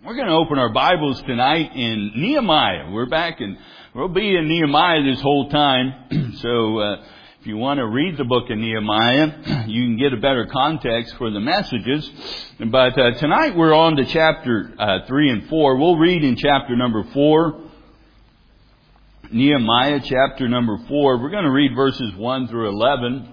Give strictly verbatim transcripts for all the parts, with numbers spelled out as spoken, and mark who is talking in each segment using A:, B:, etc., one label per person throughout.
A: We're going to open our Bibles tonight in Nehemiah. We're back and we'll be in Nehemiah this whole time. so uh, if you want to read the book of Nehemiah, you can get a better context for the messages. But uh, tonight we're on to chapter uh, three and four. We'll read in chapter number four. Nehemiah chapter number four. We're going to read verses one through eleven.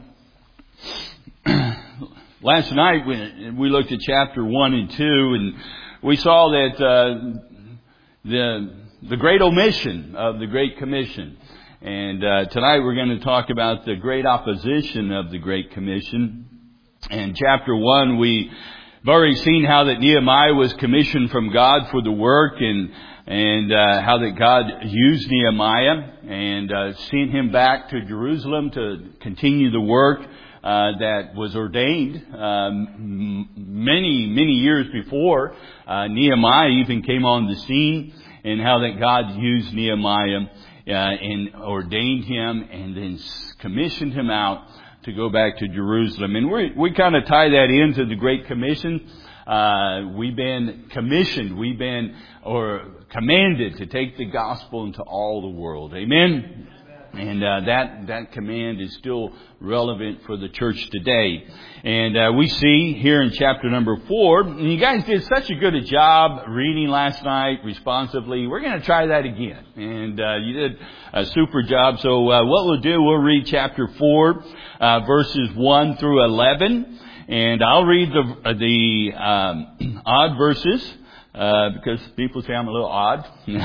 A: Last night we, we looked at chapter one and two, and we saw that uh, the the great omission of the Great Commission. And uh, tonight we're going to talk about the great opposition of the Great Commission. And chapter one, we've already seen how that Nehemiah was commissioned from God for the work, and and uh, how that God used Nehemiah and uh, sent him back to Jerusalem to continue the work Uh, that was ordained um, many, many years before uh, Nehemiah even came on the scene, and how that God used Nehemiah uh, and ordained him and then commissioned him out to go back to Jerusalem. And we we kind of tie that into the Great Commission. Uh, we've been commissioned, we've been or commanded to take the gospel into all the world. Amen. And uh, that that command is still relevant for the church today. And uh, we see here in chapter number four, and you guys did such a good a job reading last night responsively. We're going to try that again. And uh, you did a super job. So uh, what we'll do, we'll read chapter four, uh, verses one through eleven. And I'll read the, uh, the um, odd verses. Uh, because people say I'm a little odd.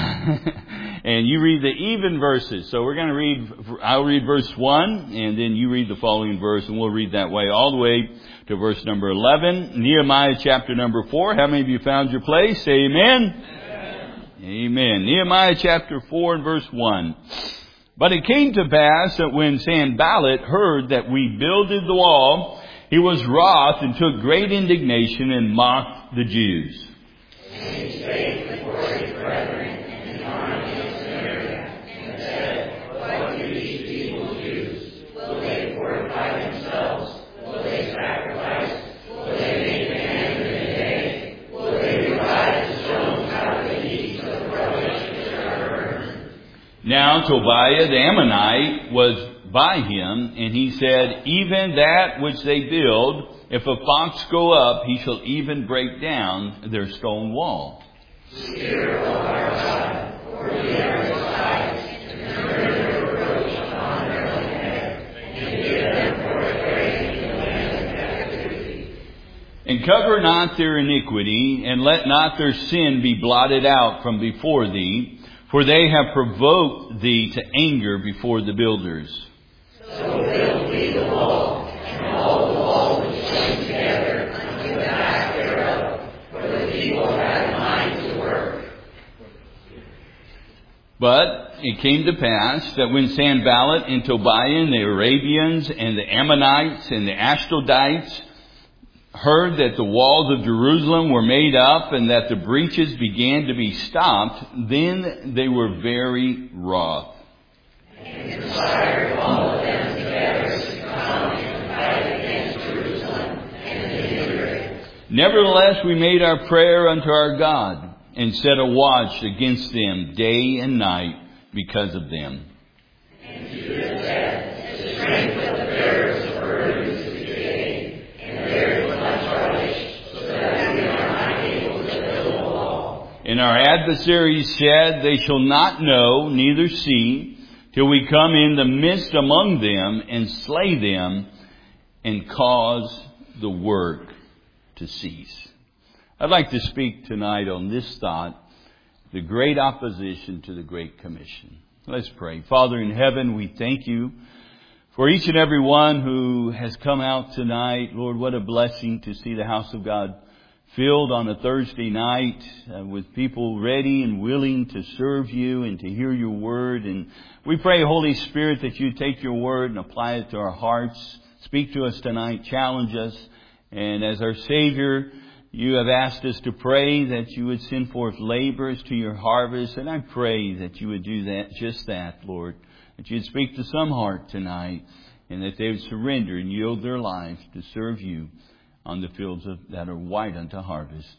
A: And you read the even verses. So we're going to read, I'll read verse one, and then you read the following verse, and we'll read that way all the way to verse number eleven. Nehemiah chapter number four. How many of you found your place? Say amen. Amen. Amen. Nehemiah chapter four and verse one. But it came to pass that when Sanballat heard that we builded the wall, he was wroth and took great indignation and mocked the Jews.
B: And he spake before his brethren in the army of Samaria, and said, What do these people use? Will they fortify themselves? Will they sacrifice? Will they make an end in a day? Will they revive the stones out of the heaps of the rubbish which are burned?
A: Now Tobiah the Ammonite was by him, and he said, Even that which they build, if a fox go up, he shall even break down their stone wall.
B: Hear, O our God, for we are despised, and turn their reproach upon their own head, and give them for a prey in the land of captivity.
A: And cover not their iniquity, and let not their sin be blotted out from before thee, for they have provoked thee to anger before the builders.
B: So build we the wall, and all the wall which joined together unto the back thereof, for the people had a mind to work.
A: But it came to pass that when Sanballat and Tobiah and the Arabians and the Ammonites and the Ashdodites heard that the walls of Jerusalem were made up and that the breaches began to be stopped, then they were very wroth.
B: And conspired all of them together to come and fight against Jerusalem and to hinder it.
A: Nevertheless, we made our prayer unto our God, and set a watch against them day and night because of them.
B: And Judah said, The strength of the bearers of burdens is decaying, and there is much rubbish, so that we are not able to build a wall.
A: And our adversaries said, They shall not know, neither see, till we come in the midst among them and slay them and cause the work to cease. I'd like to speak tonight on this thought, the great opposition to the Great Commission. Let's pray. Father in heaven, we thank you for each and every one who has come out tonight. Lord, what a blessing to see the house of God filled on a Thursday night uh, with people ready and willing to serve you and to hear your word. And we pray, Holy Spirit, that you take your word and apply it to our hearts. Speak to us tonight, challenge us. And as our Savior, you have asked us to pray that you would send forth laborers to your harvest. And I pray that you would do that, just that, Lord. That you'd speak to some heart tonight, and that they would surrender and yield their lives to serve you on the fields of, that are white unto harvest.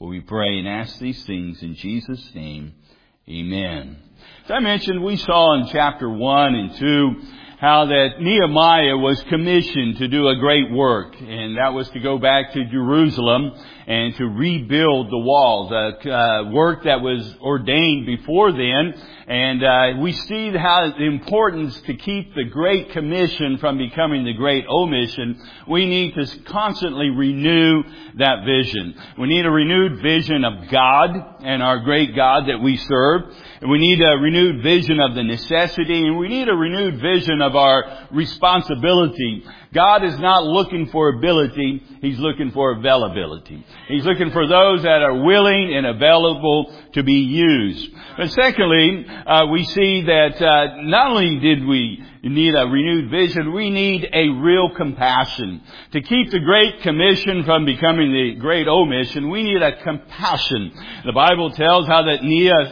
A: For we pray and ask these things in Jesus' name. Amen. As I mentioned, we saw in chapter one and two how that Nehemiah was commissioned to do a great work, and that was to go back to Jerusalem and to rebuild the walls, a uh, work that was ordained before then. And uh, we see how the importance to keep the Great Commission from becoming the Great Omission. We need to constantly renew that vision. We need a renewed vision of God and our great God that we serve. And we need a renewed vision of the necessity, and we need a renewed vision of our responsibility. God is not looking for ability. He's looking for availability. He's looking for those that are willing and available to be used. But secondly, uh, we see that uh, not only did we need a renewed vision, we need a real compassion. To keep the Great Commission from becoming the Great Omission, we need a compassion. The Bible tells how that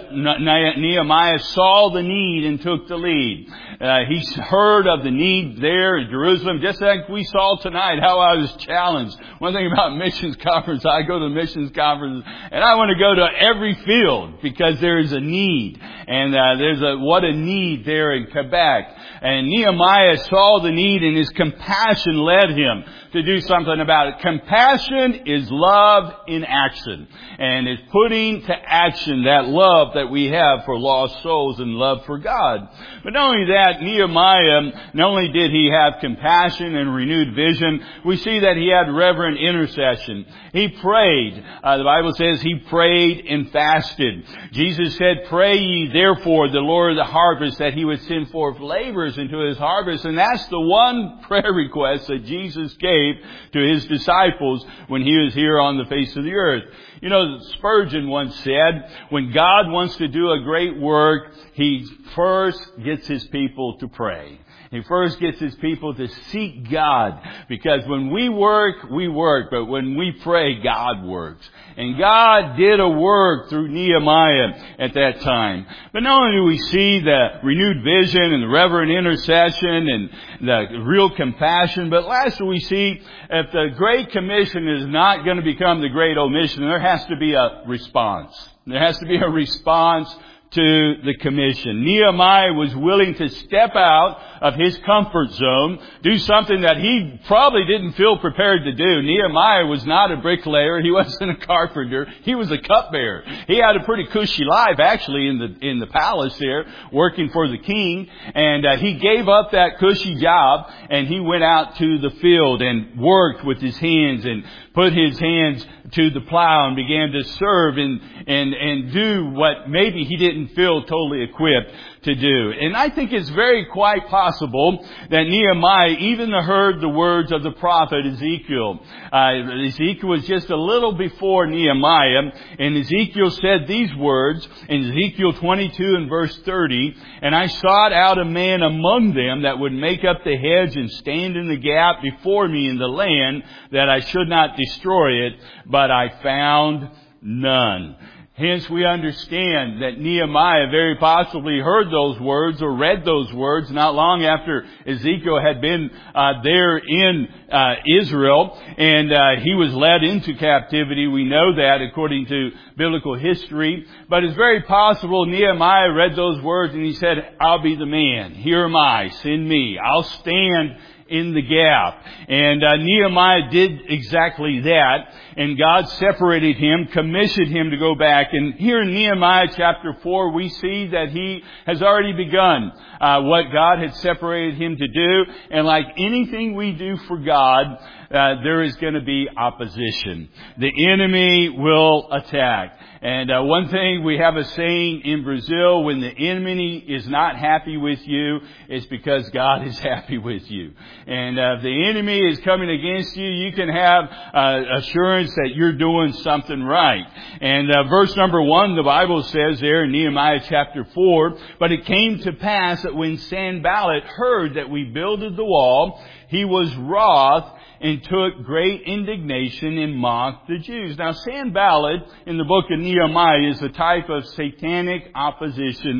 A: Nehemiah saw the need and took the lead. Uh, he heard of the need there in Jerusalem, just like we saw tonight, how I was challenged. One thing about missions conference, I go to missions conferences, and I want to go to every field because there is a need. And uh, there's a what a need there in Quebec. And Nehemiah saw the need, and his compassion led him to do something about it. Compassion is love in action. And it's putting to action that love that we have for lost souls and love for God. But not only that, Nehemiah, not only did he have compassion and renewed vision, we see that he had reverent intercession. He prayed. Uh, the Bible says he prayed and fasted. Jesus said, "Pray ye therefore the Lord of the harvest that he would send forth laborers into his harvest." And that's the one prayer request that Jesus gave to his disciples when he was here on the face of the earth. You know, Spurgeon once said, when God wants to do a great work, he first gets his people to pray. He first gets his people to seek God. Because when we work, we work. But when we pray, God works. And God did a work through Nehemiah at that time. But not only do we see the renewed vision and the reverent intercession and the real compassion, but lastly we see if the Great Commission is not going to become the Great Omission, there has to be a response. There has to be a response to the commission. Nehemiah was willing to step out of his comfort zone, do something that he probably didn't feel prepared to do. Nehemiah was not a bricklayer. He wasn't a carpenter. He was a cupbearer. He had a pretty cushy life, actually, in the in the palace there, working for the king. And uh, he gave up that cushy job, and he went out to the field and worked with his hands and put his hands to the plow and began to serve and and and do what maybe he didn't feel totally equipped to do. And I think it's very quite possible that Nehemiah even heard the words of the prophet Ezekiel. Uh, Ezekiel was just a little before Nehemiah, and Ezekiel said these words in Ezekiel twenty-two and verse thirty, "And I sought out a man among them that would make up the hedge and stand in the gap before me in the land, that I should not destroy it, but I found none." Hence we understand that Nehemiah very possibly heard those words or read those words not long after Ezekiel had been uh, there in uh, Israel, and uh, he was led into captivity. We know that according to biblical history. But it's very possible Nehemiah read those words and he said, "I'll be the man. Here am I. Send me. I'll stand in the gap." And uh, Nehemiah did exactly that. And God separated him, commissioned him to go back. And here in Nehemiah chapter four, we see that he has already begun uh, what God had separated him to do. And like anything we do for God, uh, there is going to be opposition. The enemy will attack. And uh, one thing, we have a saying in Brazil, when the enemy is not happy with you, it's because God is happy with you. And uh, if the enemy is coming against you, you can have uh, assurance that you're doing something right. And uh, verse number one, the Bible says there in Nehemiah chapter four, "But it came to pass that when Sanballat heard that we builded the wall, he was wroth and took great indignation and mocked the Jews." Now, Sanballat in the book of Nehemiah is a type of satanic opposition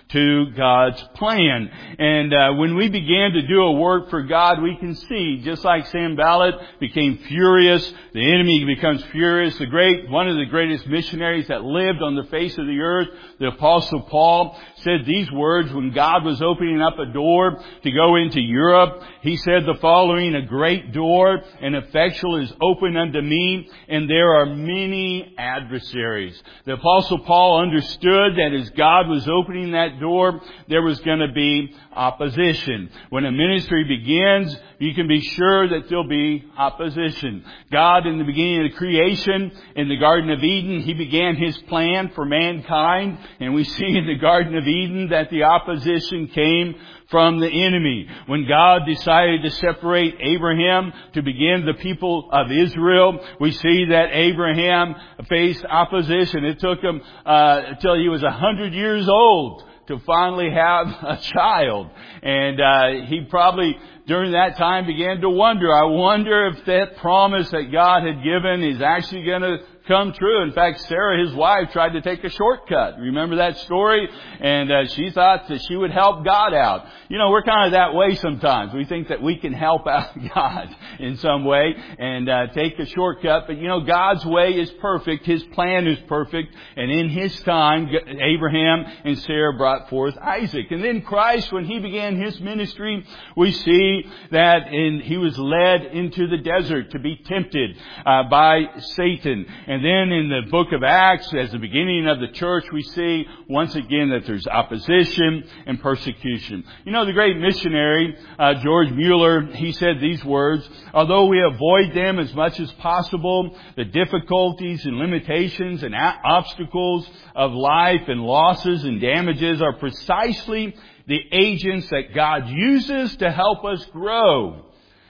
A: to God's plan. And uh, when we began to do a work for God, we can see, just like Sanballat became furious, the enemy becomes furious. The great, one of the greatest missionaries that lived on the face of the earth, the Apostle Paul, said these words when God was opening up a door to go into Europe. He said the following: "A great door and effectual is open unto me, and there are many adversaries." The Apostle Paul understood that as God was opening that door, there was going to be opposition. When a ministry begins, you can be sure that there'll be opposition. God, in the beginning of the creation, in the Garden of Eden, He began His plan for mankind. And we see in the Garden of Eden that the opposition came from the enemy. When God decided to separate Abraham to begin the people of Israel, we see that Abraham faced opposition. It took him uh, until he was a hundred years old to finally have a child. And uh, he probably, during that time, began to wonder, I wonder if that promise that God had given is actually going to come true. In fact, Sarah, his wife, tried to take a shortcut. Remember that story? And uh, she thought that she would help God out. You know, we're kind of that way sometimes. We think that we can help out God in some way and uh, take a shortcut. But, you know, God's way is perfect. His plan is perfect. And in His time, Abraham and Sarah brought forth Isaac. And then Christ, when He began His ministry, we see that in, He was led into the desert to be tempted uh, by Satan. And then in the book of Acts, as the beginning of the church, we see once again that there's opposition and persecution. You know, the great missionary, uh, George Mueller, he said these words: "Although we avoid them as much as possible, the difficulties and limitations and a- obstacles of life and losses and damages are precisely the agents that God uses to help us grow.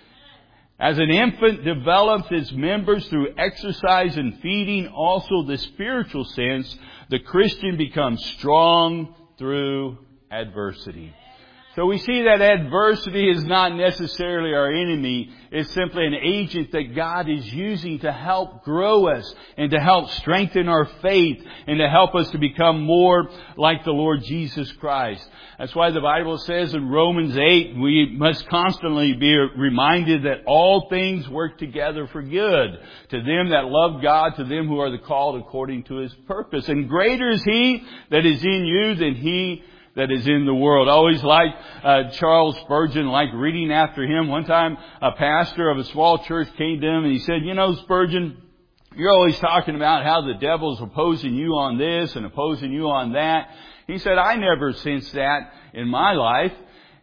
A: As an infant develops its members through exercise and feeding, also the spiritual sense, the Christian becomes strong through adversity." So we see that adversity is not necessarily our enemy. It's simply an agent that God is using to help grow us and to help strengthen our faith and to help us to become more like the Lord Jesus Christ. That's why the Bible says in Romans eight, we must constantly be reminded that all things work together for good to them that love God, to them who are the called according to His purpose. And greater is He that is in you than he that is in the world. I always liked uh, Charles Spurgeon, like reading after him. One time, a pastor of a small church came to him and he said, "You know, Spurgeon, you're always talking about how the devil's opposing you on this and opposing you on that." He said, "I never sensed that in my life."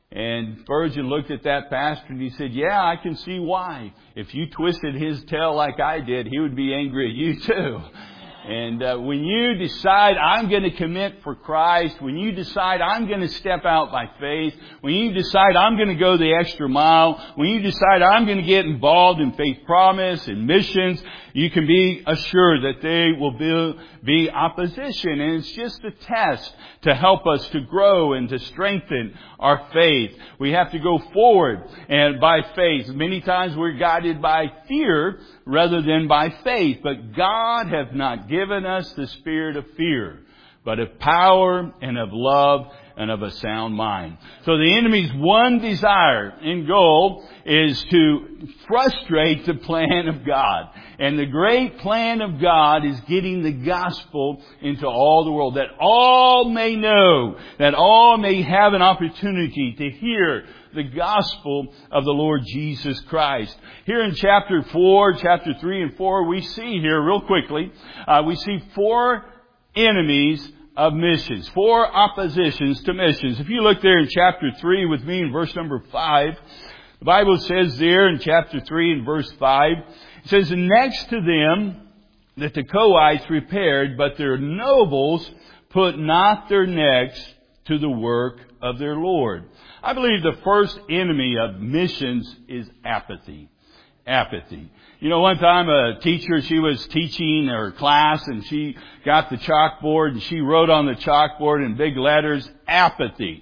A: And Spurgeon looked at that pastor and he said, "Yeah, I can see why. If you twisted his tail like I did, he would be angry at you too." And uh, when you decide, I'm going to commit for Christ, when you decide, I'm going to step out by faith, when you decide, I'm going to go the extra mile, when you decide, I'm going to get involved in faith promise and missions, you can be assured that there will be, be opposition. And it's just a test to help us to grow and to strengthen our faith. We have to go forward and by faith. Many times we're guided by fear rather than by faith. But God hath not given us the spirit of fear, but of power and of love and of a sound mind. So the enemy's one desire and goal is to frustrate the plan of God. And the great plan of God is getting the gospel into all the world, that all may know, that all may have an opportunity to hear the gospel of the Lord Jesus Christ. Here in chapter four, chapter three and four, we see here real quickly, uh, we see four enemies of missions, four oppositions to missions. If you look there in chapter three with me in verse number five, the Bible says there in chapter three and verse five, it says, "Next to them the Tekoites repaired, but their nobles put not their necks to the work of their Lord." I believe the first enemy of missions is apathy. Apathy. You know, one time a teacher, she was teaching her class and she got the chalkboard and she wrote on the chalkboard in big letters, apathy.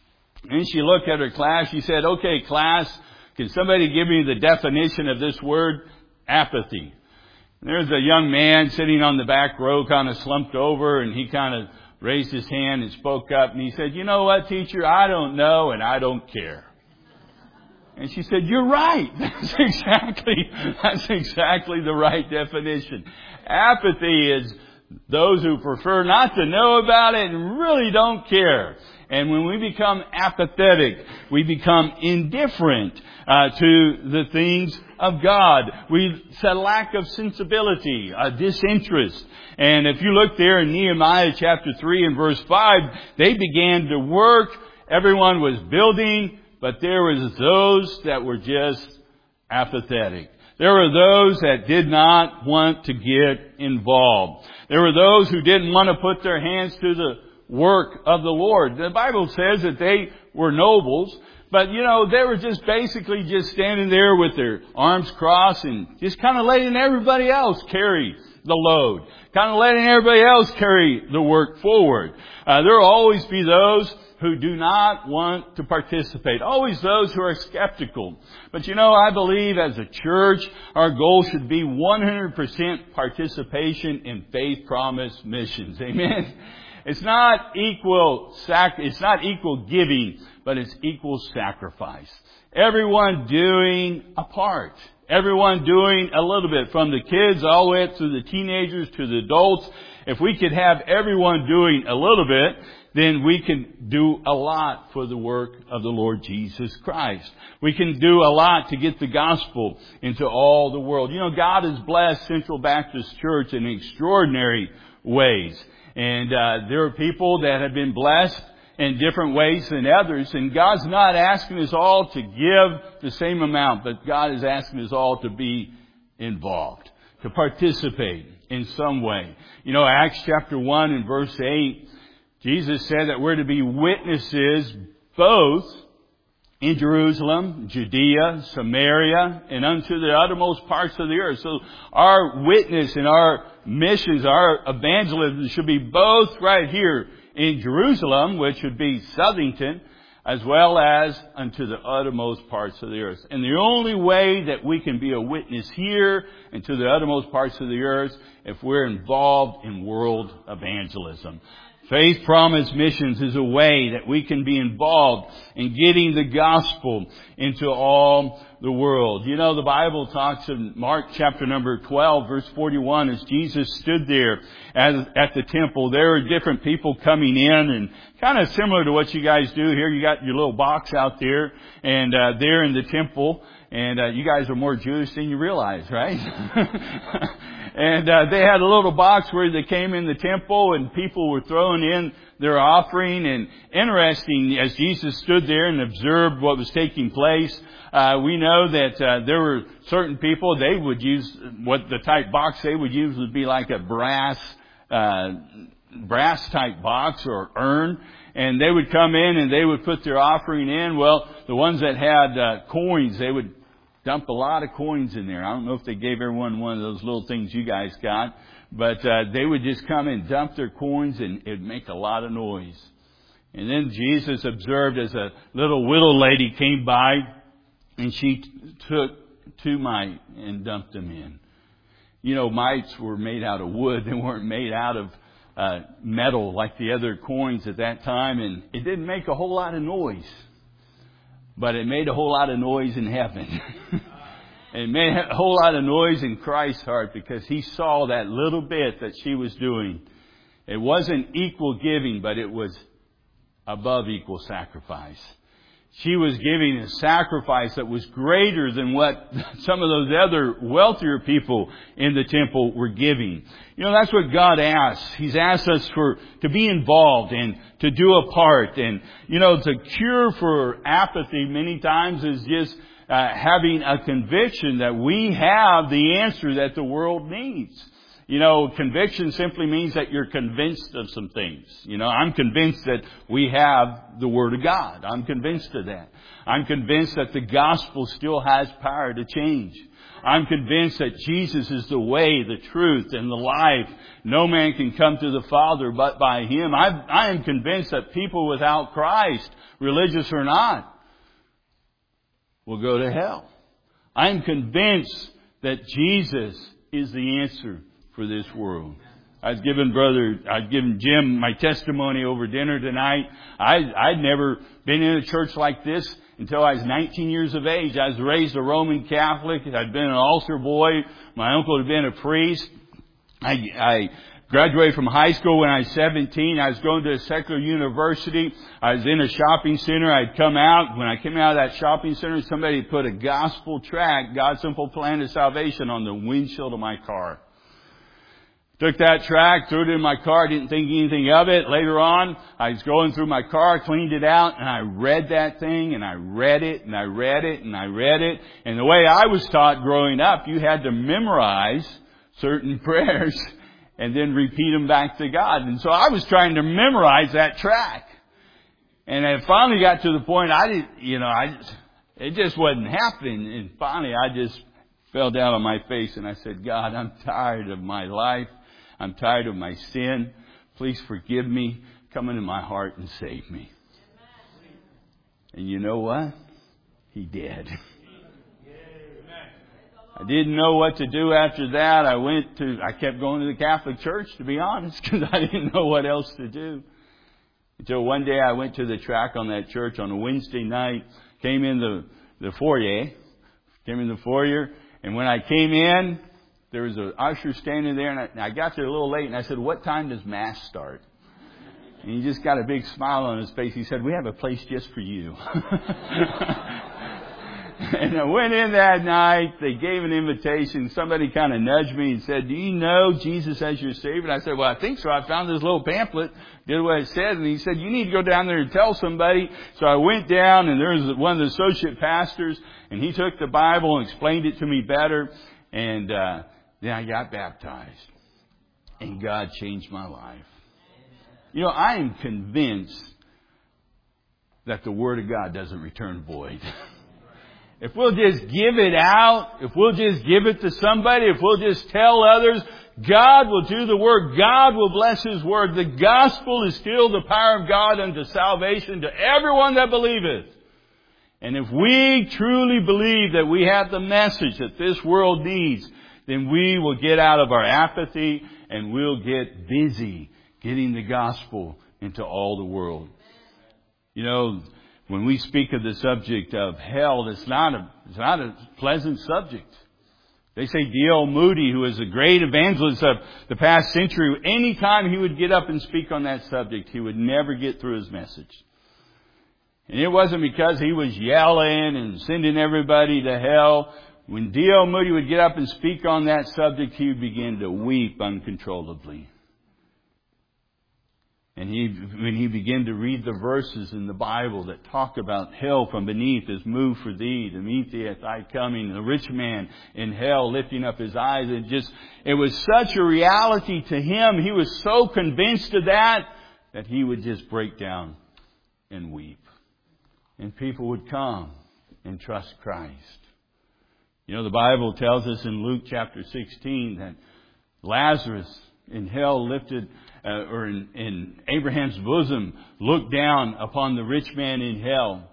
A: And she looked at her class. She said, "Okay, class, can somebody give me the definition of this word, apathy?" And there's a young man sitting on the back row, kind of slumped over, and he kind of raised his hand and spoke up, and he said, "You know what, teacher? I don't know, and I don't care." And she said, "You're right." That's exactly, that's exactly the right definition. Apathy is those who prefer not to know about it and really don't care. And when we become apathetic, we become indifferent uh, to the things of God. We it's a lack of sensibility, a disinterest. And if you look there in Nehemiah chapter three and verse five, they began to work. Everyone was building, but there was those that were just apathetic. There were those that did not want to get involved. There were those who didn't want to put their hands to the work of the Lord. The Bible says that they were nobles, but you know, they were just basically just standing there with their arms crossed and just kind of letting everybody else carry the load. Kind of letting everybody else carry the work forward. Uh, there will always be those who do not want to participate. Always those who are skeptical. But you know, I believe as a church, our goal should be one hundred percent participation in Faith Promise missions. Amen? It's not equal sac- it's not equal giving, but it's equal sacrifice. Everyone doing a part. Everyone doing a little bit, from the kids all the way up to the teenagers to the adults. If we could have everyone doing a little bit, then we can do a lot for the work of the Lord Jesus Christ. We can do a lot to get the gospel into all the world. You know, God has blessed Central Baptist Church in extraordinary ways. And uh, there are people that have been blessed in different ways than others. And God's not asking us all to give the same amount, but God is asking us all to be involved, to participate in some way. You know, Acts chapter one and verse eight, Jesus said that we're to be witnesses both in Jerusalem, Judea, Samaria, and unto the uttermost parts of the earth. So our witness and our missions, our evangelism should be both right here in Jerusalem, which would be Southington, as well as unto the uttermost parts of the earth. And the only way that we can be a witness here and to the uttermost parts of the earth if we're involved in world evangelism. Faith Promise Missions is a way that we can be involved in getting the gospel into all the world. You know, the Bible talks in Mark chapter number twelve, verse forty-one, as Jesus stood there at, at the temple, there were different people coming in, and kind of similar to what you guys do here. You got your little box out there, and uh, there in the temple, and uh, you guys are more Jewish than you realize, right? And uh, they had a little box where they came in the temple and people were throwing in their offering. And interesting, as Jesus stood there and observed what was taking place, uh, we know that uh, there were certain people, they would use, what the type box they would use would be like a brass, uh, brass type box or urn. And they would come in and they would put their offering in. Well, the ones that had uh, coins, they would dump a lot of coins in there. I don't know if they gave everyone one of those little things you guys got, but uh, they would just come and dump their coins, and it would make a lot of noise. And then Jesus observed as a little widow lady came by, and she t- took two mite and dumped them in. You know, mites were made out of wood. They weren't made out of uh, metal like the other coins at that time, and it didn't make a whole lot of noise. But it made a whole lot of noise in heaven. It made a whole lot of noise in Christ's heart because He saw that little bit that she was doing. It wasn't equal giving, but it was above equal sacrifice. She was giving a sacrifice that was greater than what some of those other wealthier people in the temple were giving. You know, that's what God asks. He's asked us for, to be involved and to do a part. And, you know, the cure for apathy many times is just uh, having a conviction that we have the answer that the world needs. You know, conviction simply means that you're convinced of some things. You know, I'm convinced that we have the Word of God. I'm convinced of that. I'm convinced that the gospel still has power to change. I'm convinced that Jesus is the way, the truth, and the life. No man can come to the Father but by Him. I, I am convinced that people without Christ, religious or not, will go to hell. I'm convinced that Jesus is the answer for this world. I was giving brother, I was giving Jim my testimony over dinner tonight. I, I'd never been in a church like this until I was nineteen years of age. I was raised a Roman Catholic. I'd been an altar boy. My uncle had been a priest. I, I graduated from high school when I was seventeen. I was going to a secular university. I was in a shopping center. I'd come out. When I came out of that shopping center, somebody had put a gospel tract, God's Simple Plan of Salvation, on the windshield of my car. Took that tract, threw it in my car, didn't think anything of it. Later on, I was going through my car, cleaned it out, and I read that thing, and I read it, and I read it, and I read it. And the way I was taught growing up, you had to memorize certain prayers and then repeat them back to God. And so I was trying to memorize that tract. And it finally got to the point I didn't, you know, I just, it just wasn't happening. And finally I just fell down on my face and I said, God, I'm tired of my life. I'm tired of my sin. Please forgive me. Come into my heart and save me. And you know what? He did. I didn't know what to do after that. I went to, I kept going to the Catholic Church, to be honest, because I didn't know what else to do. Until one day I went to the track on that church on a Wednesday night, came in the, the foyer, came in the foyer, and when I came in, there was an usher standing there, and I, and I got there a little late, and I said, what time does Mass start? And he just got a big smile on his face. He said, we have a place just for you. And I went in that night. They gave an invitation. Somebody kind of nudged me and said, do you know Jesus as your Savior? And I said, well, I think so. I found this little pamphlet, did what it said. And he said, you need to go down there and tell somebody. So I went down, and there was one of the associate pastors, and he took the Bible and explained it to me better. And uh, then I got baptized. And God changed my life. You know, I am convinced that the Word of God doesn't return void. If we'll just give it out, if we'll just give it to somebody, if we'll just tell others, God will do the work. God will bless His Word. The gospel is still the power of God unto salvation to everyone that believeth. And if we truly believe that we have the message that this world needs, then we will get out of our apathy and we'll get busy getting the gospel into all the world. You know, when we speak of the subject of hell, it's not a, it's not a pleasant subject. They say D L Moody, who is a great evangelist of the past century, any time he would get up and speak on that subject, he would never get through his message. And it wasn't because he was yelling and sending everybody to hell. When D L Moody would get up and speak on that subject, he would begin to weep uncontrollably. And he, when he began to read the verses in the Bible that talk about hell from beneath is moved for thee to meet thee at thy coming, the rich man in hell lifting up his eyes, it just, it was such a reality to him. He was so convinced of that, that he would just break down and weep. And people would come and trust Christ. You know, the Bible tells us in Luke chapter sixteen that Lazarus in hell lifted, uh, or in, in Abraham's bosom, looked down upon the rich man in hell.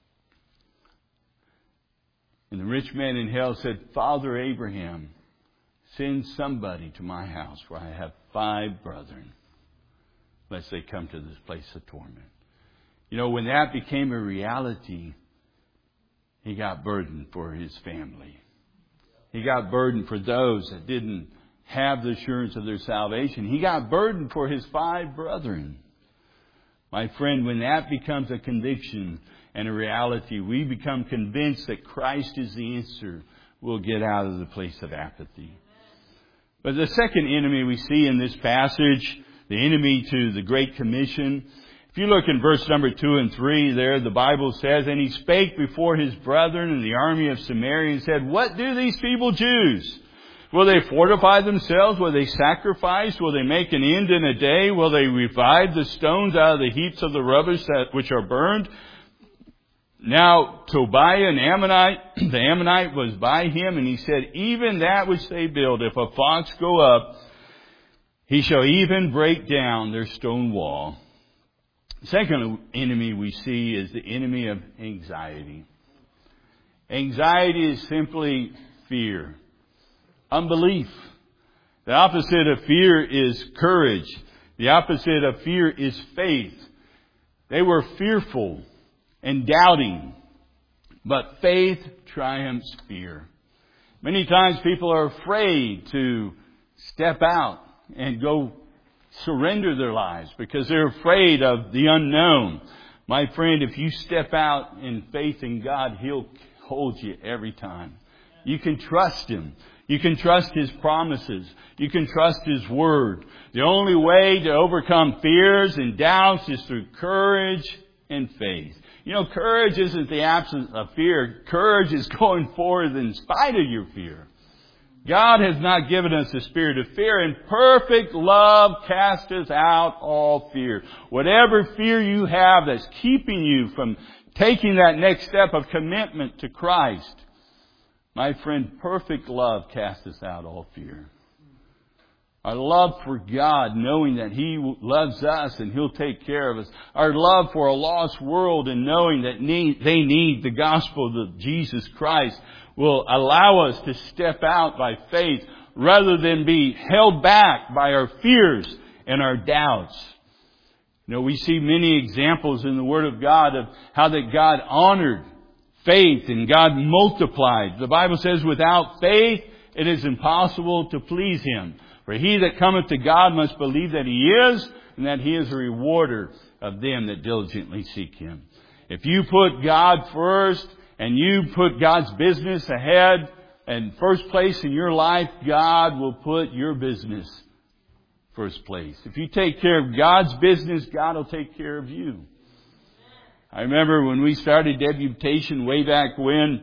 A: And the rich man in hell said, Father Abraham, send somebody to my house where I have five brethren, lest they come to this place of torment. You know, when that became a reality, he got burdened for his family. He got burdened for those that didn't have the assurance of their salvation. He got burdened for his five brethren. My friend, when that becomes a conviction and a reality, we become convinced that Christ is the answer, we'll get out of the place of apathy. But the second enemy we see in this passage, the enemy to the Great Commission, if you look in verse number two and three there, the Bible says, and he spake before his brethren in the army of Samaria and said, what do these feeble Jews? Will they fortify themselves? Will they sacrifice? Will they make an end in a day? Will they revive the stones out of the heaps of the rubbish that which are burned? Now Tobiah an Ammonite, the Ammonite was by him, and he said, even that which they build, if a fox go up, he shall even break down their stone wall. The second enemy we see is the enemy of anxiety. Anxiety is simply fear, unbelief. The opposite of fear is courage. The opposite of fear is faith. They were fearful and doubting, but faith triumphs fear. Many times people are afraid to step out and go surrender their lives because they're afraid of the unknown. My friend, if you step out in faith in God, He'll hold you every time. You can trust Him. You can trust His promises. You can trust His Word. The only way to overcome fears and doubts is through courage and faith. You know, courage isn't the absence of fear. Courage is going forward in spite of your fear. God has not given us a spirit of fear, and perfect love casteth out all fear. Whatever fear you have that's keeping you from taking that next step of commitment to Christ, my friend, perfect love casteth out all fear. Our love for God, knowing that He loves us and He'll take care of us. Our love for a lost world and knowing that need, they need the gospel of Jesus Christ will allow us to step out by faith rather than be held back by our fears and our doubts. You know, we see many examples in the Word of God of how that God honored faith and God multiplied. The Bible says, without faith it is impossible to please Him. For he that cometh to God must believe that He is, and that He is a rewarder of them that diligently seek Him. If you put God first, and you put God's business ahead and first place in your life, God will put your business first place. If you take care of God's business, God will take care of you. I remember when we started Deputation way back when,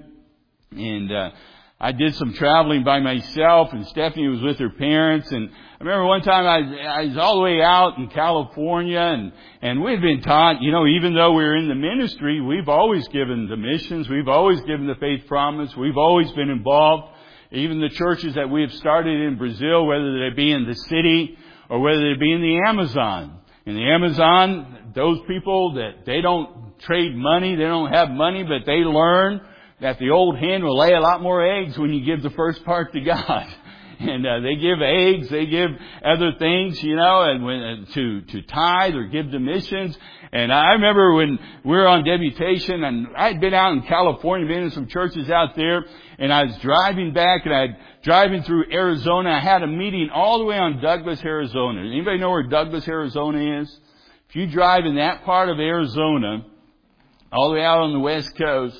A: and uh, I did some traveling by myself, and Stephanie was with her parents. And I remember one time I, I was all the way out in California, and, and we'd been taught, you know, even though we were in the ministry, we've always given the missions, we've always given the faith promise, we've always been involved. Even the churches that we have started in Brazil, whether they be in the city or whether they be in the Amazon. In the Amazon, those people that they don't trade money, they don't have money, but they learn that the old hen will lay a lot more eggs when you give the first part to God. And uh, they give eggs, they give other things, you know, and when uh, to to tithe or give to missions. And I remember when we were on deputation, and I'd been out in California, been in some churches out there, and I was driving back, and I'd driving through Arizona. I had a meeting all the way on Douglas, Arizona. Anybody know where Douglas, Arizona is? If you drive in that part of Arizona, all the way out on the west coast,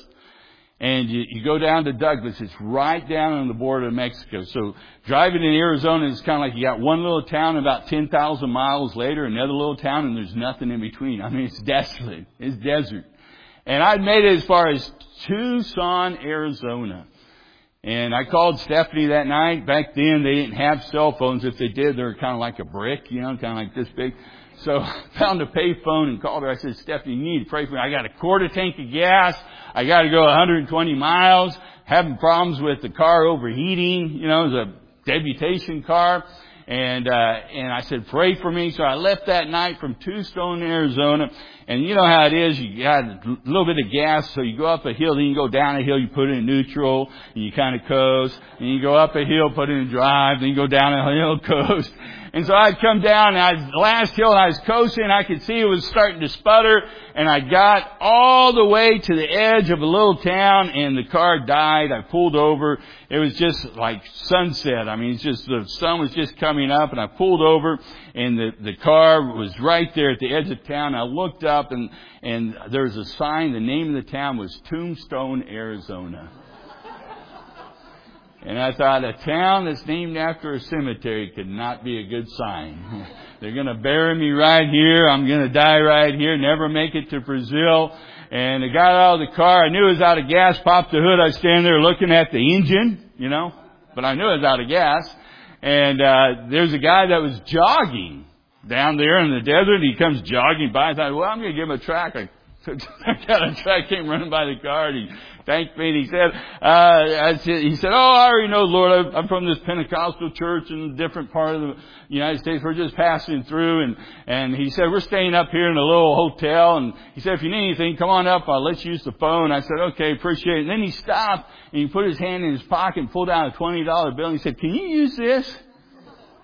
A: and you, you go down to Douglas, it's right down on the border of Mexico. So driving in Arizona is kind of like you got one little town about ten thousand miles later, another little town, and there's nothing in between. I mean, it's desolate. It's desert. And I'd made it as far as Tucson, Arizona. And I called Stephanie that night. Back then, they didn't have cell phones. If they did, they were kind of like a brick, you know, kind of like this big. So I found a payphone and called her. I said, Stephanie, you need to pray for me. I got a quarter tank of gas. I got to go one hundred twenty miles. Having problems with the car overheating. You know, it was a deputation car. And, uh, and I said, pray for me. So I left that night from Tucson, Arizona. And you know how it is. You got a little bit of gas. So you go up a hill, then you go down a hill, you put it in neutral, and you kind of coast. And you go up a hill, put it in drive, then you go down a hill, coast. And so I'd come down, and I was the last hill, and I was coasting, and I could see it was starting to sputter, and I got all the way to the edge of a little town, and the car died. I pulled over. It was just like sunset. I mean, it's just the sun was just coming up, and I pulled over, and the, the car was right there at the edge of town. I looked up, and, and there was a sign. The name of the town was Tombstone, Arizona. And I thought, a town that's named after a cemetery could not be a good sign. They're going to bury me right here. I'm going to die right here. Never make it to Brazil. And I got out of the car. I knew it was out of gas. Popped the hood. I was standing there looking at the engine, you know. But I knew it was out of gas. And uh there's a guy that was jogging down there in the desert. He comes jogging by. I thought, well, I'm going to give him a track. I I got a track, came running by the car, and he thanked me, and he said, uh, I said, he said, oh, I already know, Lord, I'm from this Pentecostal church in a different part of the United States. We're just passing through, and, and he said, we're staying up here in a little hotel, and he said, if you need anything, come on up, I'll let you use the phone. I said, okay, appreciate it. And then he stopped, and he put his hand in his pocket and pulled out a twenty dollar bill, and he said, can you use this?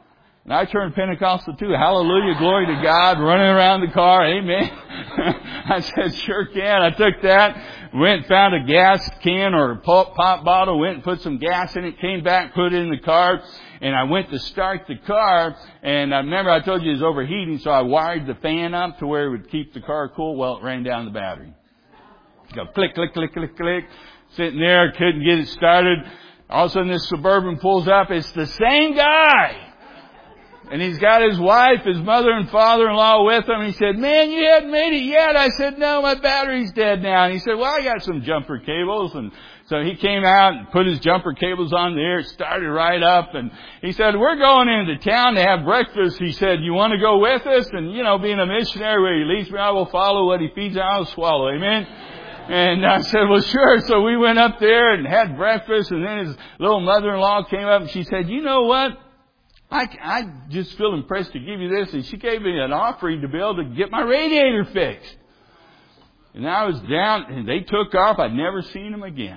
A: And I turned Pentecostal too. Hallelujah, glory to God, running around the car. Amen. I said, sure can. I took that, went, found a gas can or a pop, pop bottle, went and put some gas in it, came back, put it in the car, and I went to start the car, and I remember I told you it was overheating, so I wired the fan up to where it would keep the car cool. Well, it ran down the battery. Go click, click, click, click, click. Sitting there, couldn't get it started. All of a sudden this Suburban pulls up. It's the same guy. And he's got his wife, his mother and father-in-law with him. He said, man, you haven't made it yet. I said, no, my battery's dead now. And he said, well, I got some jumper cables. And so he came out and put his jumper cables on there. It started right up. And he said, we're going into town to have breakfast. He said, you want to go with us? And, you know, being a missionary where he leads me, I will follow. What he feeds, I will swallow. Amen. And I said, well, sure. So we went up there and had breakfast. And then his little mother-in-law came up and she said, you know what? I, I just feel impressed to give you this. And she gave me an offering to be able to get my radiator fixed. And I was down and they took off. I'd never seen them again.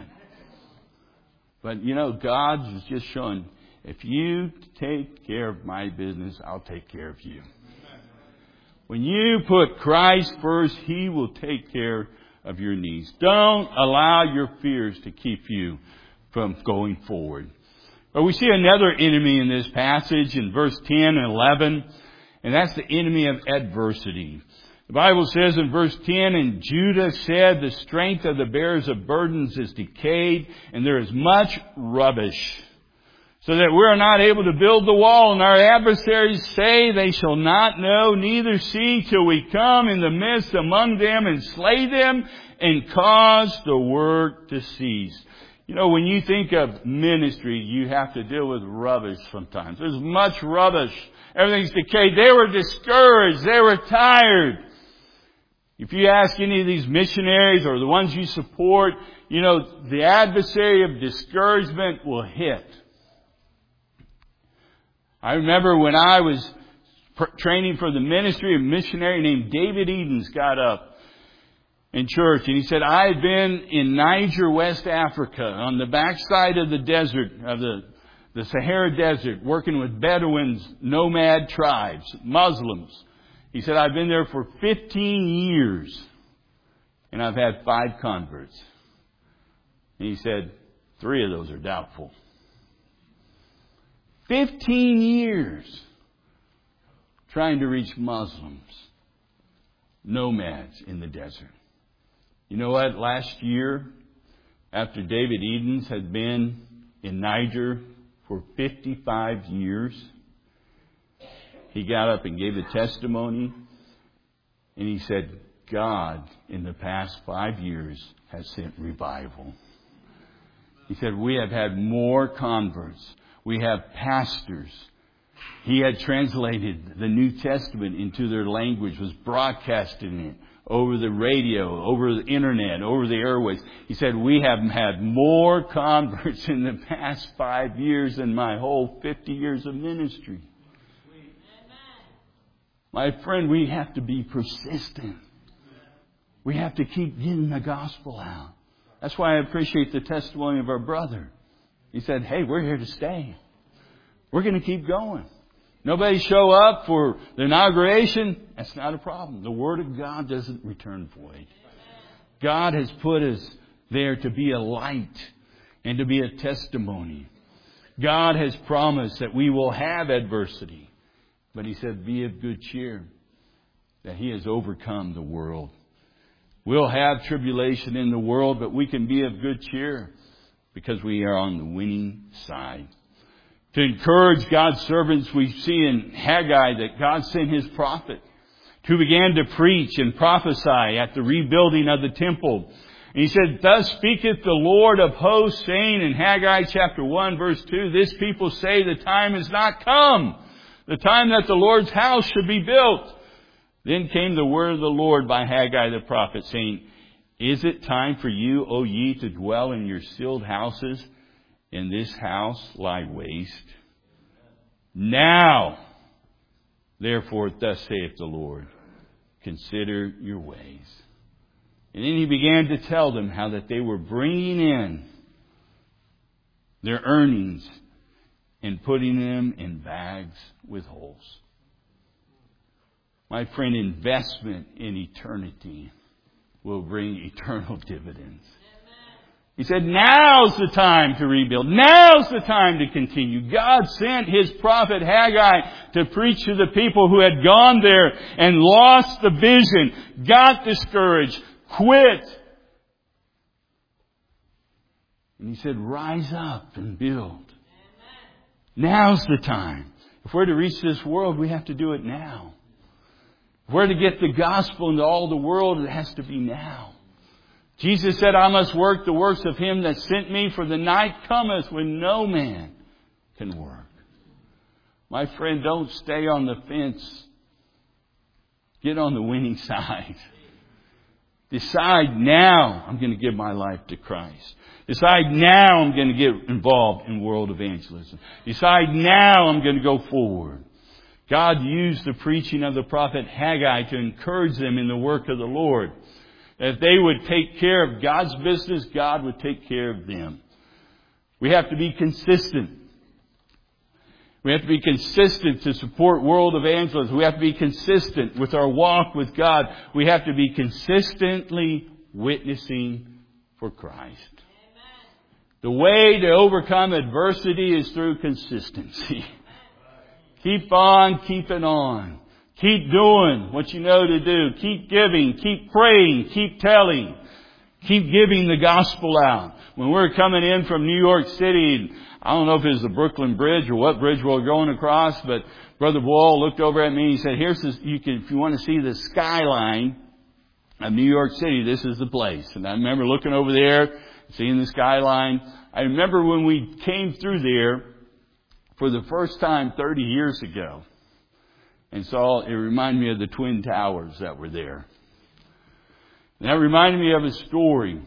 A: But, you know, God was just showing, if you take care of my business, I'll take care of you. When you put Christ first, He will take care of your needs. Don't allow your fears to keep you from going forward. But we see another enemy in this passage in verse ten and eleven, and that's the enemy of adversity. The Bible says in verse ten, and Judah said, the strength of the bearers of burdens is decayed, and there is much rubbish, so that we are not able to build the wall. And our adversaries say, they shall not know, neither see, till we come in the midst among them and slay them and cause the work to cease. You know, when you think of ministry, you have to deal with rubbish sometimes. There's much rubbish. Everything's decayed. They were discouraged. They were tired. If you ask any of these missionaries or the ones you support, you know, the adversary of discouragement will hit. I remember when I was training for the ministry, a missionary named David Edens got up in church, and he said, I had been in Niger, West Africa, on the backside of the desert, of the, the Sahara Desert, working with Bedouins, nomad tribes, Muslims. He said, I've been there for fifteen years, and I've had five converts. And he said, three of those are doubtful. Fifteen years trying to reach Muslims, nomads in the desert. You know what? Last year, after David Edens had been in Niger for fifty-five years, he got up and gave a testimony, and he said, God, in the past five years, has sent revival. He said, we have had more converts. We have pastors. He had translated the New Testament into their language, was broadcasting it over the radio, over the internet, over the airways. He said, we have had more converts in the past five years than my whole fifty years of ministry. My friend, we have to be persistent. We have to keep getting the gospel out. That's why I appreciate the testimony of our brother. He said, hey, we're here to stay. We're going to keep going. Nobody show up for the inauguration. That's not a problem. The Word of God doesn't return void. God has put us there to be a light and to be a testimony. God has promised that we will have adversity. But He said, be of good cheer, that He has overcome the world. We'll have tribulation in the world, but we can be of good cheer because we are on the winning side. To encourage God's servants, we see in Haggai that God sent His prophet who began to preach and prophesy at the rebuilding of the temple. And he said, thus speaketh the Lord of hosts, saying in Haggai chapter one, verse two, this people say the time is not come, the time that the Lord's house should be built. Then came the word of the Lord by Haggai the prophet, saying, is it time for you, O ye, to dwell in your sealed houses, and this house lie waste? Now, therefore, thus saith the Lord, consider your ways. And then He began to tell them how that they were bringing in their earnings and putting them in bags with holes. My friend, investment in eternity will bring eternal dividends. He said, now's the time to rebuild. Now's the time to continue. God sent His prophet Haggai to preach to the people who had gone there and lost the vision, got discouraged, quit. And He said, rise up and build. Now's the time. If we're to reach this world, we have to do it now. If we're to get the gospel into all the world, it has to be now. Jesus said, I must work the works of Him that sent me, for the night cometh when no man can work. My friend, don't stay on the fence. Get on the winning side. Decide now I'm going to give my life to Christ. Decide now I'm going to get involved in world evangelism. Decide now I'm going to go forward. God used the preaching of the prophet Haggai to encourage them in the work of the Lord. If they would take care of God's business, God would take care of them. We have to be consistent. We have to be consistent to support world evangelism. We have to be consistent with our walk with God. We have to be consistently witnessing for Christ. Amen. The way to overcome adversity is through consistency. Keep on keeping on. Keep doing what you know to do. Keep giving. Keep praying. Keep telling. Keep giving the gospel out. When we're coming in from New York City, I don't know if it was the Brooklyn Bridge or what bridge we were going across, but Brother Wall looked over at me and he said, "Here's this. You can, if you want to see the skyline of New York City, this is the place." And I remember looking over there, seeing the skyline. I remember when we came through there for the first time thirty years ago. And so it reminded me of the Twin Towers that were there. And that reminded me of a story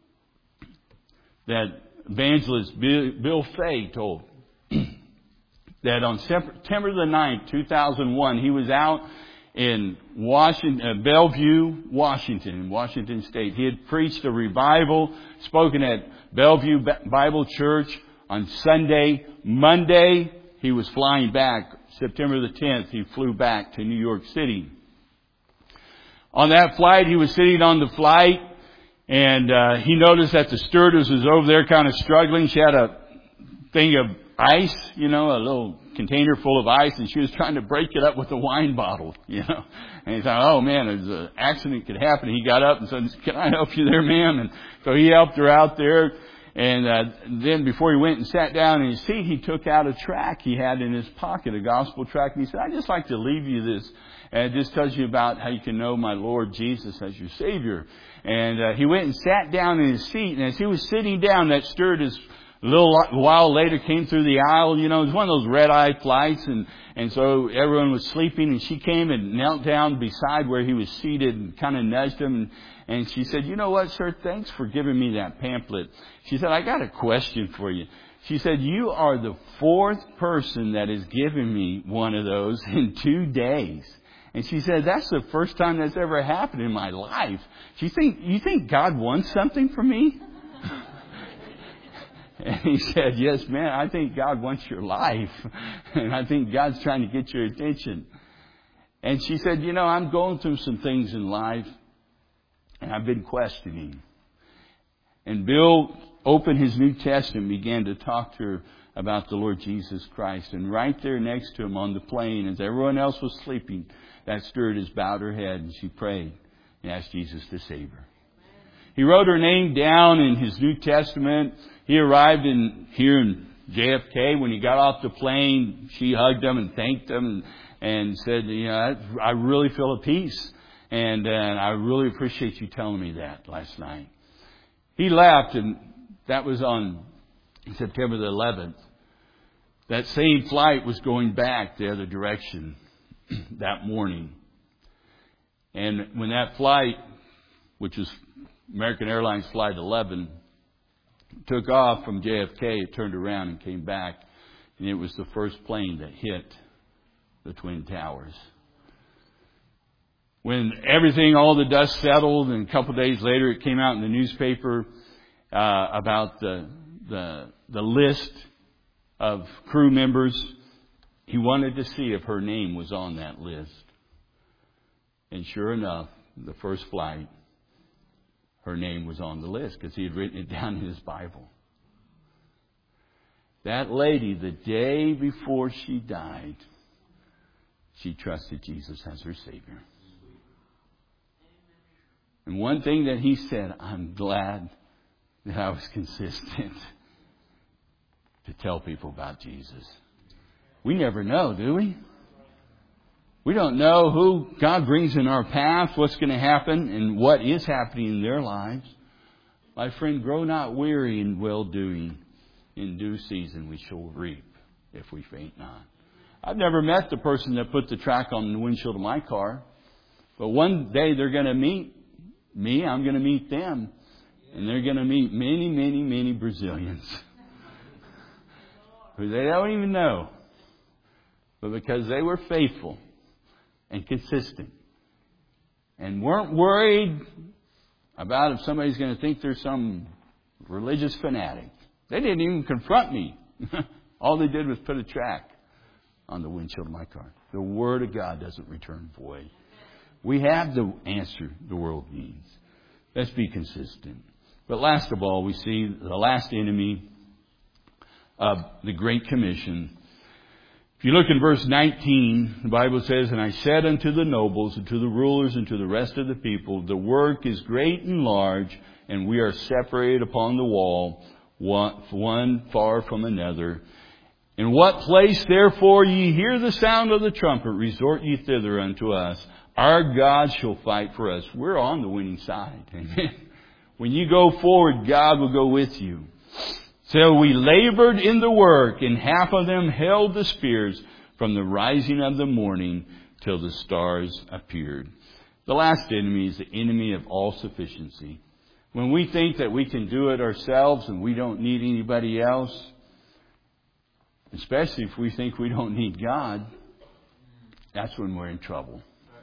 A: that evangelist Bill Fay told. That on September the ninth, two thousand one, he was out in Washington, uh, Bellevue, Washington, Washington State. He had preached a revival, spoken at Bellevue Bible Church on Sunday. Monday, he was flying back. September the tenth, he flew back to New York City. On that flight, he was sitting on the flight, and uh, he noticed that the stewardess was over there kind of struggling. She had a thing of ice, you know, a little container full of ice, and she was trying to break it up with a wine bottle, you know. And he thought, oh man, there's an accident could happen. He got up and said, "Can I help you there, ma'am?" And so he helped her out there. And uh, then before he went and sat down in his seat, he took out a tract he had in his pocket, a gospel tract. And he said, "I'd just like to leave you this. And it just tells you about how you can know my Lord Jesus as your Savior." And uh, he went and sat down in his seat. And as he was sitting down, that stewardess a little while later came through the aisle. You know, it was one of those red-eye flights. And, and so everyone was sleeping. And she came and knelt down beside where he was seated and kind of nudged him. And, and she said, "You know what, sir? Thanks for giving me that pamphlet." She said, "I got a question for you." She said, "You are the fourth person that has given me one of those in two days. And she said, "That's the first time that's ever happened in my life." She think, "You think God wants something from me?" And he said, "Yes, man, I think God wants your life. And I think God's trying to get your attention." And she said, "You know, I'm going through some things in life, and I've been questioning." And Bill opened his New Testament and began to talk to her about the Lord Jesus Christ. And right there next to him on the plane, as everyone else was sleeping, that stewardess bowed her head and she prayed and asked Jesus to save her. He wrote her name down in his New Testament. He arrived in here in J F K. When he got off the plane, she hugged him and thanked him and, and said, "You know, I really feel at peace. And, uh, and I really appreciate you telling me that last night." He left, and that was on September the eleventh. That same flight was going back the other direction that morning. And when that flight, which was American Airlines Flight eleven, took off from J F K, it turned around and came back. And it was the first plane that hit the Twin Towers. When everything, all the dust settled, and a couple of days later it came out in the newspaper uh, about the, the the list of crew members. He wanted to see if her name was on that list. And sure enough, the first flight, her name was on the list because he had written it down in his Bible. That lady, the day before she died, she trusted Jesus as her Savior. And one thing that he said, I'm glad that I was consistent to tell people about Jesus. We never know, do we? We don't know who God brings in our path, what's going to happen, and what is happening in their lives. My friend, grow not weary in well-doing. In due season we shall reap if we faint not. I've never met the person that put the track on the windshield of my car. But one day they're going to meet me. I'm going to meet them. And they're going to meet many, many, many Brazilians who they don't even know. But because they were faithful and consistent and weren't worried about if somebody's going to think they're some religious fanatic. They didn't even confront me. All they did was put a track on the windshield of my car. The Word of God doesn't return void. We have the answer the world needs. Let's be consistent. But last of all, we see the last enemy of the Great Commission. If you look in verse nineteen, the Bible says, And I said unto the nobles, and to the rulers, and to the rest of the people, The work is great and large, and we are separated upon the wall, one, one far from another. In what place, therefore, ye hear the sound of the trumpet, resort ye thither unto us. Our God shall fight for us. We're on the winning side. Amen. When you go forward, God will go with you. So we labored in the work, and half of them held the spears from the rising of the morning till the stars appeared. The last enemy is the enemy of all sufficiency. When we think that we can do it ourselves and we don't need anybody else, especially if we think we don't need God, that's when we're in trouble.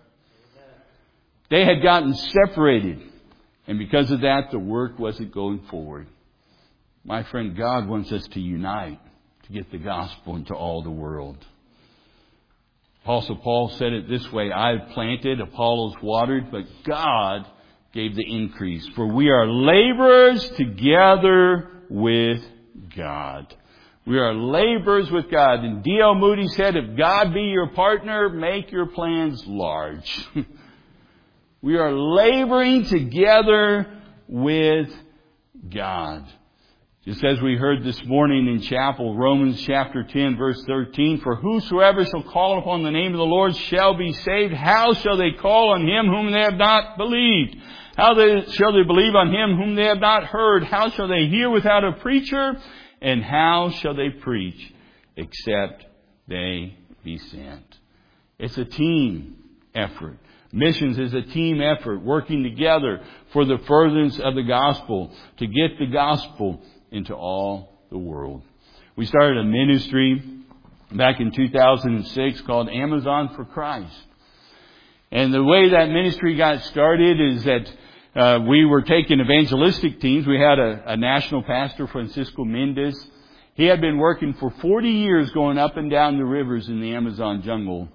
A: They had gotten separated, and because of that, the work wasn't going forward. My friend, God wants us to unite to get the gospel into all the world. Apostle Paul said it this way, I planted, Apollos watered, but God gave the increase. For we are laborers together with God. We are laborers with God. And D L Moody said, if God be your partner, make your plans large. We are laboring together with God. Just as we heard this morning in chapel, Romans chapter ten, verse thirteen, For whosoever shall call upon the name of the Lord shall be saved. How shall they call on him whom they have not believed? How they, shall they believe on him whom they have not heard? How shall they hear without a preacher? And how shall they preach except they be sent? It's a team effort. Missions is a team effort, working together for the furtherance of the gospel, to get the gospel into all the world. We started a ministry back in two thousand six called Amazon for Christ. And the way that ministry got started is that uh, we were taking evangelistic teams. We had a, a national pastor, Francisco Mendez. He had been working for forty years going up and down the rivers in the Amazon jungle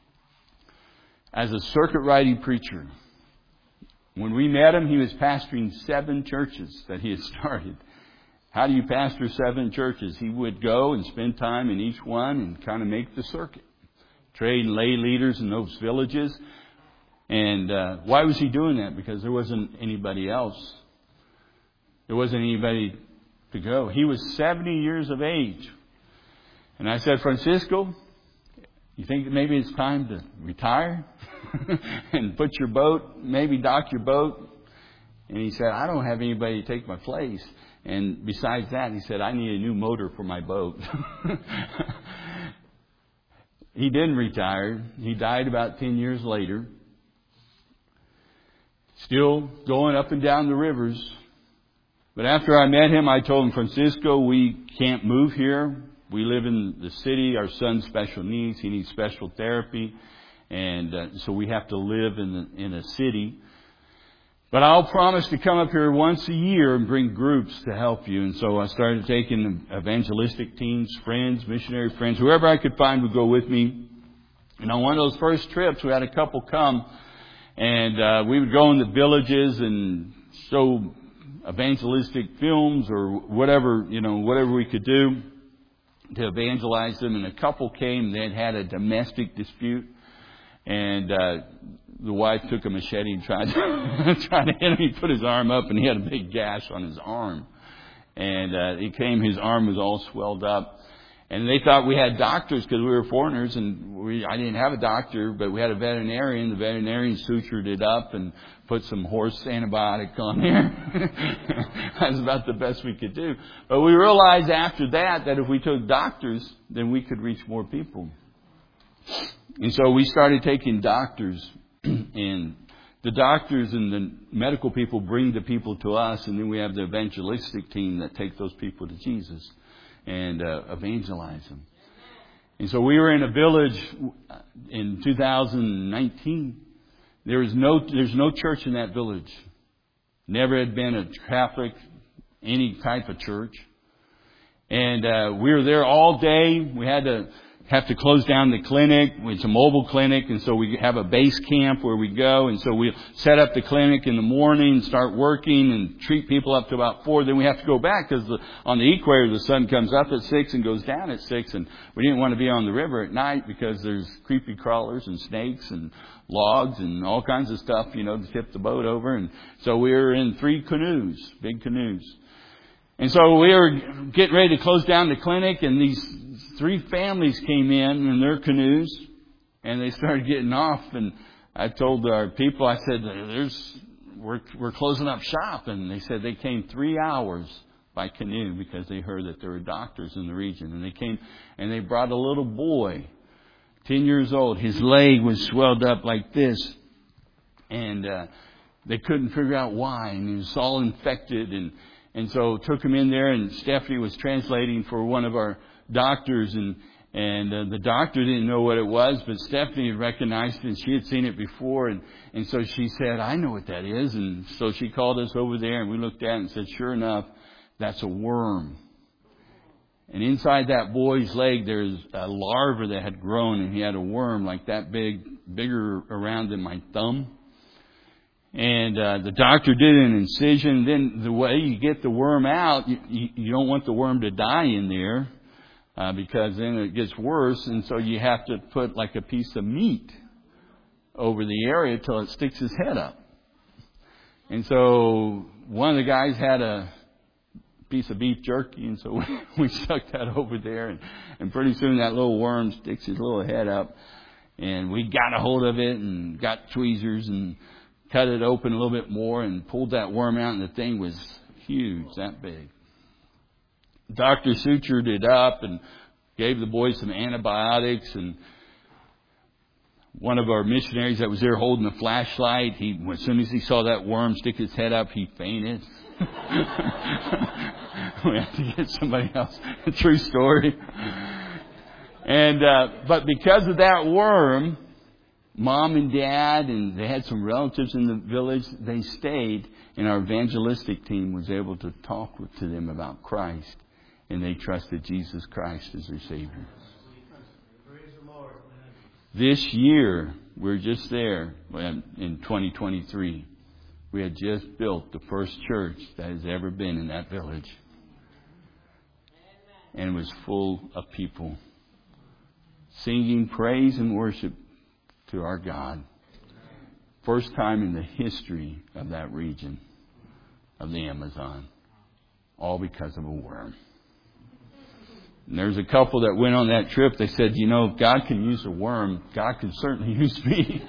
A: as a circuit riding preacher. When we met him, he was pastoring seven churches that he had started. How do you pastor seven churches? He would go and spend time in each one and kind of make the circuit. Train lay leaders in those villages. And uh, why was he doing that? Because there wasn't anybody else. There wasn't anybody to go. He was seventy years of age. And I said, Francisco, you think maybe it's time to retire and put your boat, maybe dock your boat? And he said, I don't have anybody to take my place. And besides that, he said, I need a new motor for my boat. He didn't retire. He died about ten years later. Still going up and down the rivers. But after I met him, I told him, Francisco, we can't move here. We live in the city. Our son's special needs. He needs special therapy. And uh, so we have to live in, the, in a city. But I'll promise to come up here once a year and bring groups to help you. And so I started taking evangelistic teams, friends, missionary friends, whoever I could find would go with me. And on one of those first trips, we had a couple come, and uh, we would go in the villages and show evangelistic films or whatever, you know, whatever we could do to evangelize them. And a couple came, they had had a domestic dispute, and uh, the wife took a machete and tried to, tried to hit him. He put his arm up, and he had a big gash on his arm. And uh, he came, his arm was all swelled up. And they thought we had doctors because we were foreigners, and we, I didn't have a doctor, but we had a veterinarian. The veterinarian sutured it up and put some horse antibiotic on there. That was about the best we could do. But we realized after that that if we took doctors, then we could reach more people. And so we started taking doctors, and the doctors and the medical people bring the people to us, and then we have the evangelistic team that take those people to Jesus and uh, evangelize them. And so we were in a village in two thousand nineteen. There is no, there's no church in that village. Never had been a Catholic, any type of church. And uh, we were there all day. We had to have to close down the clinic. It's a mobile clinic, and so we have a base camp where we go. And so we set up the clinic in the morning, start working, and treat people up to about four. Then we have to go back because on the equator the sun comes up at six and goes down at six. And we didn't want to be on the river at night because there's creepy crawlers and snakes and logs and all kinds of stuff, you know, to tip the boat over. And so we were in three canoes, big canoes. And so we were getting ready to close down the clinic, and these three families came in in their canoes, and they started getting off. And I told our people, I said, "There's, we're we're closing up shop." And they said they came three hours by canoe because they heard that there were doctors in the region. And they came and they brought a little boy, ten years old. His leg was swelled up like this, and uh, they couldn't figure out why. And he was all infected, and and so took him in there. And Stephanie was translating for one of our doctors, and and uh, the doctor didn't know what it was, but Stephanie had recognized it, and she had seen it before, and and so she said, "I know what that is." And so she called us over there, and we looked at it and said, "Sure enough, that's a worm." And inside that boy's leg, there's a larva that had grown, and he had a worm like that big, bigger around than my thumb. And uh, the doctor did an incision. Then the way you get the worm out, you, you, you don't want the worm to die in there. Uh, because then it gets worse, and so you have to put like a piece of meat over the area till it sticks his head up. And so one of the guys had a piece of beef jerky, and so we, we stuck that over there, and, and pretty soon that little worm sticks his little head up, and we got a hold of it and got tweezers and cut it open a little bit more and pulled that worm out, and the thing was huge, that big. Doctor sutured it up and gave the boy some antibiotics, and one of our missionaries that was there holding a flashlight, he, as soon as he saw that worm stick his head up, he fainted. We had to get somebody else. A true story. And uh, but because of that worm, Mom and Dad, and they had some relatives in the village, they stayed, and our evangelistic team was able to talk to them about Christ. And they trusted Jesus Christ as their Savior. This year, we're just there in twenty twenty-three. We had just built the first church that has ever been in that village. And it was full of people singing praise and worship to our God. First time in the history of that region of the Amazon. All because of a worm. And there's a couple that went on that trip. They said, you know, if God can use a worm, God can certainly use me.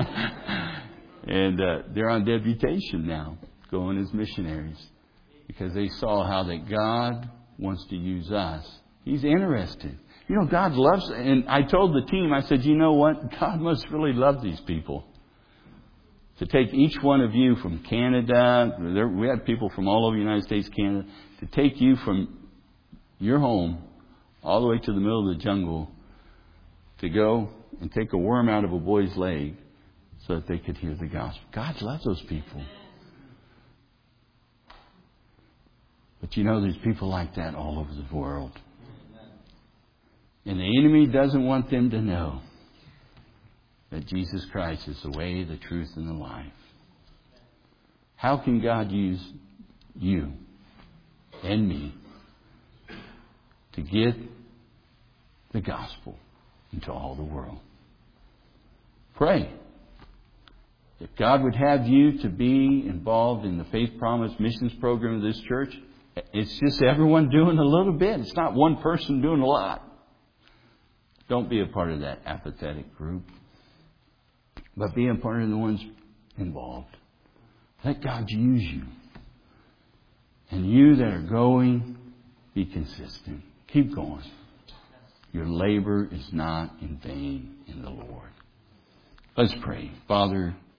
A: And uh, they're on deputation now, going as missionaries. Because they saw how that God wants to use us. He's interested. You know, God loves, and I told the team, I said, you know what? God must really love these people. To take each one of you from Canada, there, we had people from all over the United States, Canada, to take you from your home all the way to the middle of the jungle to go and take a worm out of a boy's leg so that they could hear the gospel. God loves those people. But you know, there's people like that all over the world. And the enemy doesn't want them to know that Jesus Christ is the way, the truth, and the life. How can God use you and me to get the gospel into all the world? Pray. If God would have you to be involved in the Faith Promise missions program of this church, it's just everyone doing a little bit. It's not one person doing a lot. Don't be a part of that apathetic group, but be a part of the ones involved. Let God use you. And you that are going, be consistent. Keep going. Your labor is not in vain in the Lord. Let's pray. Father,